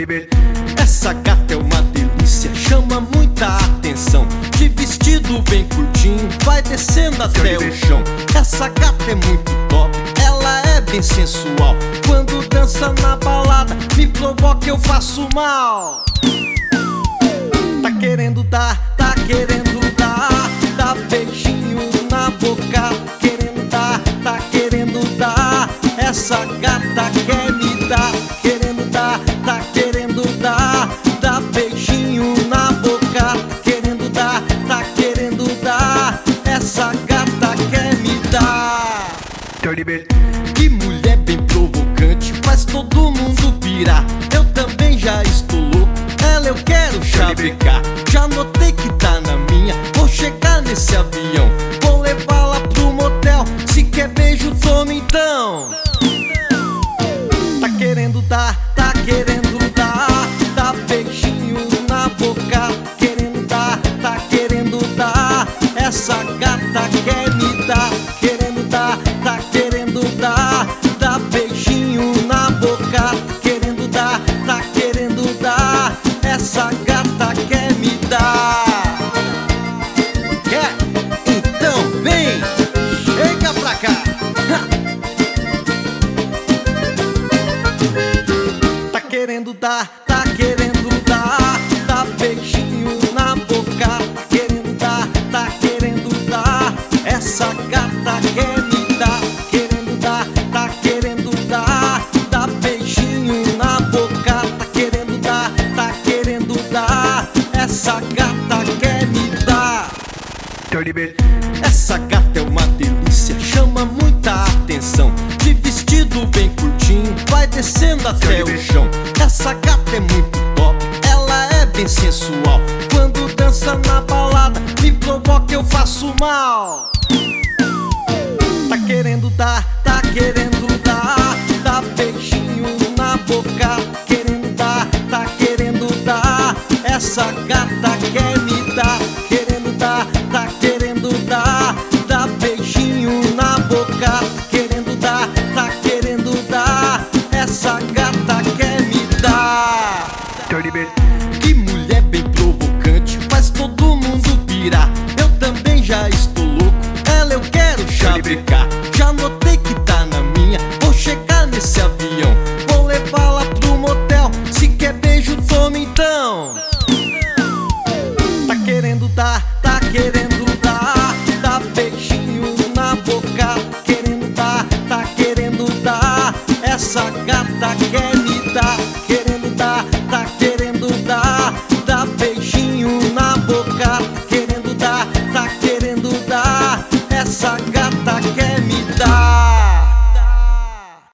Essa gata é uma delícia, chama muita atenção. De vestido bem curtinho, vai descendo até o chão. Essa gata é muito top, ela é bem sensual. Quando dança na balada, me provoca, eu faço mal. Tá querendo dar, dá beijinho na boca. Querendo dar, tá querendo dar. Essa gata quer me dar. Querendo dar, tá querendo dar. Dá beijinho na boca. Querendo dar, tá querendo dar. Essa gata quer me dar. Que mulher bem provocante, faz todo mundo pirar. Eu também já estou louco, ela eu quero chavecar. Já notei que tá na minha, vou chegar nesse avião. Vou levá-la pro motel, se quer beijo toma então. Tá querendo dar, dá beijinho na boca. Querendo dar, tá querendo dar. Essa gata quer me dar. Querendo dar, tá querendo dar. Dá beijinho na boca. Querendo dar, tá querendo dar. Essa gata quer me dar. Quer? Então vem, chega pra cá. Tá querendo dar, dá beijinho na boca. Querendo dar, tá querendo dar. Essa gata quer me dar. Querendo dar, tá querendo dar. Dá beijinho na boca. Tá querendo dar, tá querendo dar. Essa gata quer me dar. Essa gata é uma delícia, chama muita atenção. De vestido bem curtinho, vai descendo até o chão. Essa gata é muito top, ela é bem sensual. Quando dança na balada, me provoca, eu faço mal. Tá querendo dar, dá beijinho na boca. Querendo dar, tá querendo dar. Essa gata quer me dar. Querendo dar, tá querendo dar. Dá beijinho na boca. Querendo dar, tá querendo dar. Essa gata quer me dar. Que mulher bem provocante, faz todo mundo pirar. Eu também já estou louco, ela eu quero chavecar. Já notei que tá na minha, vou chegar nesse avião. Vou levá-la pro motel, se quer beijo toma então. Tá querendo dar,